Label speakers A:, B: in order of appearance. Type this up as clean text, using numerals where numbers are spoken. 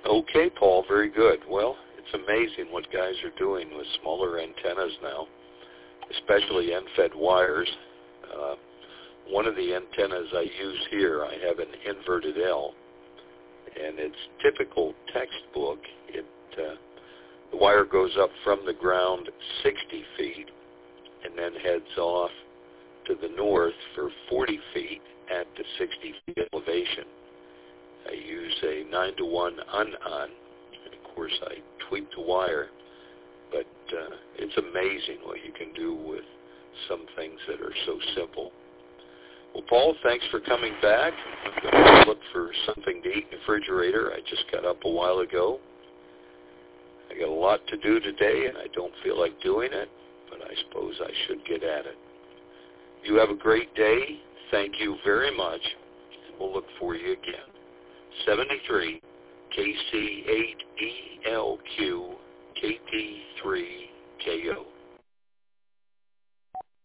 A: Okay, Paul, very good. Well, it's amazing what guys are doing with smaller antennas now, especially end-fed wires. One of the antennas I use here, I have an inverted L, and it's typical textbook. The wire goes up from the ground 60 feet and then heads off to the north for 40 feet at the 60 feet elevation. I use a 9-to-1 un-on, and of course I tweak the wire, but it's amazing what you can do with some things that are so simple. Well, Paul, thanks for coming back. I'm going to look for something to eat in the refrigerator. I just got up a while ago. I got a lot to do today, and I don't feel like doing it, but I suppose I should get at it. You have a great day. Thank you very much, and we'll look for you again. 73 KC8ELQ KP3